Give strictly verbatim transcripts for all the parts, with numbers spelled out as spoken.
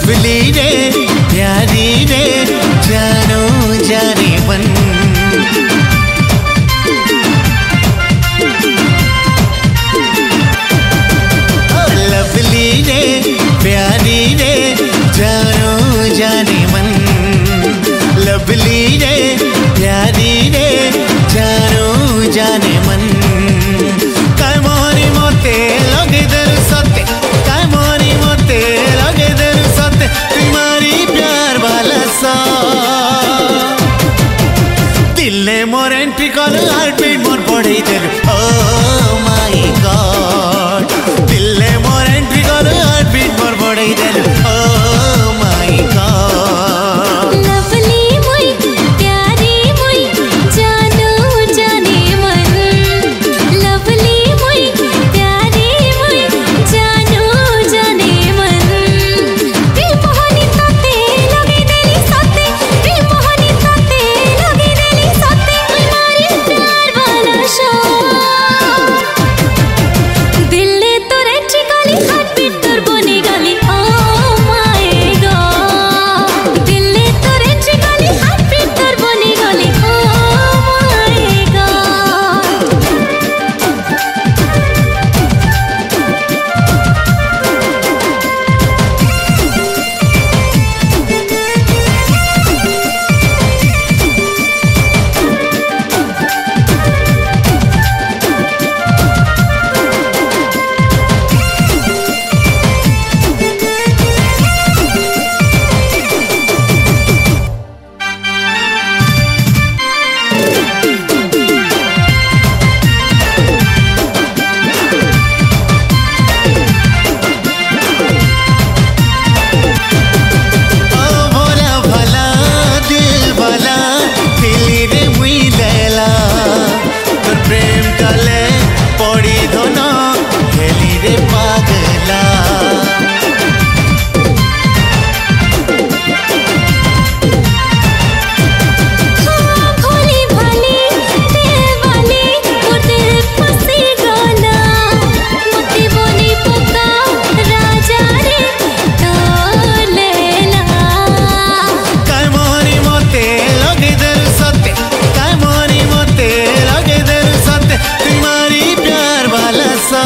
lovely रे प्यारी रे जानो जाने मन लवली रे प्यारी रे जानो जाने मन लवली रे प्यारी रे जानो जाने मन काय मोरी मोते लगे दर सत्य काय मोरी मोते लगे दर सत्य तुम्हारी प्यार वाला सा दिल ने more entry call heart beat more बढ़े दिल ओह माय गॉड दिल ने more entry call heart beat more बढ़े दिल ओह माय गॉड लवली मुई प्यारी मुई जानो जाने मन लवली मुई प्यारी मुई जानो जाने मन दिल मोहनी ताते लगे देली साथे दिल मोहनी ताते लगे देली साथे तुम्हारी प्यार वाला शो दिल ने तो एंट्री काली हार्ट बीट तोर बने गली ओ माय गॉड दिल ने तो एंट्री काली हार्ट बीट तोर बने गली ओ माय गॉड ओ भोला भला दिल भला दिली रे मुई लैला तोर प्रेम काले पड़ी धन हेली रे पागला भोली भाली दिल वाली मोर दिल फसी गला मोती बनी पका राजा रे तो लेला काय मोरी मोते लगे दर सत्य काय मोरी मोते लगे दर सत्य तुम्हारी प्यार वाला सा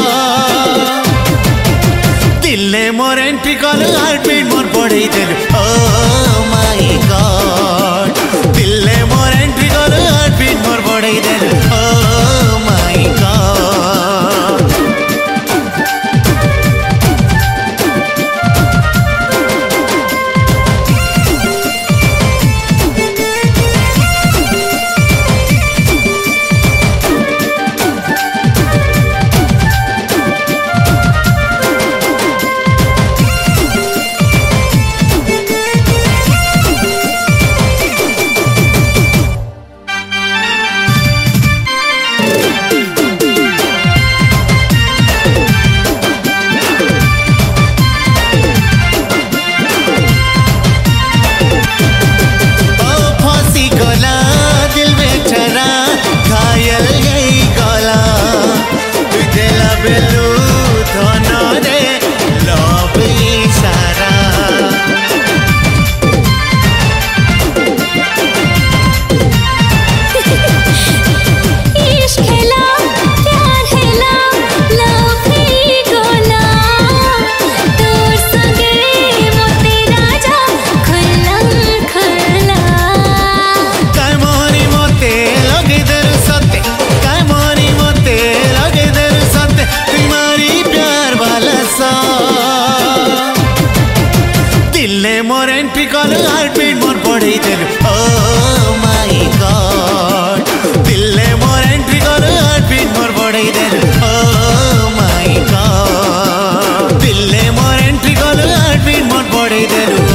दिल ने more entry call heart beat more बढ़े दिल ओह माय गॉड दिल ने more entry call heart beat more बढ़े दिल ओह माय गॉड ओ फांसी गला दिल बेचारा घायल गई गला तुझे लबेलू धन रे लब इशारा इश्क हेला प्यार हेला लव ही गोला तोर संगे मोते राजा खुल्लम खुल्ला काय मोरी मोते लगे दर सत्य काय मोरी मोते लगे दर सत्य तुम्हारी प्यार वाला सा दिल ने more entry call heart beat more बढ़े दिल ओह माय गॉड दिल ने more entry call heart beat more बढ़े दिल ओह माय गॉड दिल ने more entry call heart beat more बढ़े दिल